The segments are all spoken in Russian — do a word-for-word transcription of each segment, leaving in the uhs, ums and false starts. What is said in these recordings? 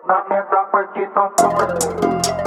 На мне запахи Том Форд.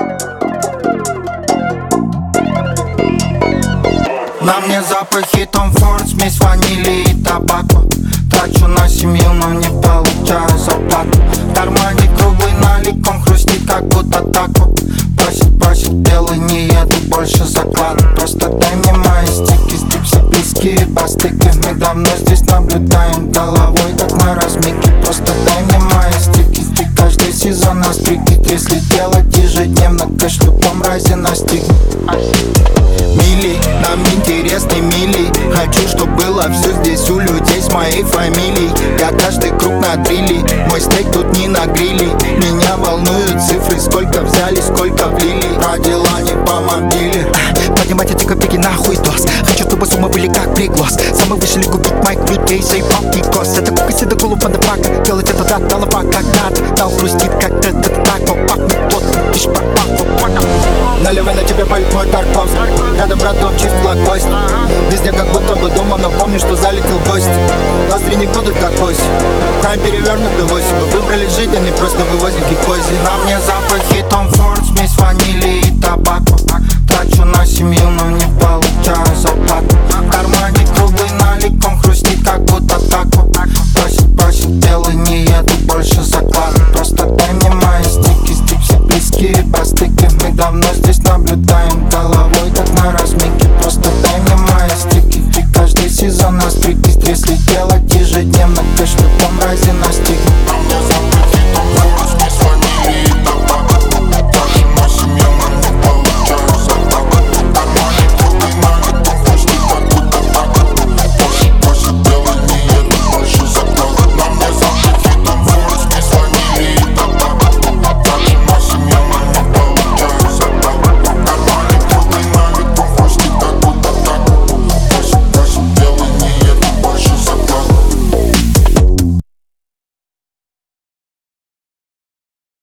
На мне запахи Том Форд, смесь ванили и табако. Трачу на семью, но не получаю зарплату. В кармане круглый налик, он хрустит, как будто тако. Просит, просит, белый, не еду больше заклад. Просто дай мне мои стики, стипсы, близкие постыки. Мы давно здесь наблюдаем головой, как на размике. Просто дай мне мои стики, каждый сезон на стрики. Если делать ежедневно, кэш в любом разе настигнет. Мили, нам интересны мили. Хочу, чтоб было все здесь у людей с моей фамилией. Я каждый круг на дрили, мой стейк тут не на гриле. Меня волнуют цифры, сколько взяли, сколько влили. Родила не по мобиле. Поднимайте эти копейки нахуй дос. Хочу, чтобы суммы были как приглас. Самый вышли купить майк, людей, заебал кикос. Это кука седа голубь пандафака. Делать это да, голова как надо. Там хрустит как это так, пахнет плотно, тишь пак пак. Наливай, на тебе поет мой тарков. Рядом братом чист гвоздь. Везде как будто бы дома, но помню, что залетел гость. Ноздри не будут как ось. Прайм перевернутый восемь. Мы выбрали жить, а не просто вывозим кикози. На мне запахи Том Форд, смесь ванили и табако. Трачу на семью, но не получаю зарплату. В кармане круглый налик, он хрустит, как будто тако. Просит, просит, белый, не еду больше заклад. Просто дай мне мои стики, стипсы, близкие постыки. Мы давно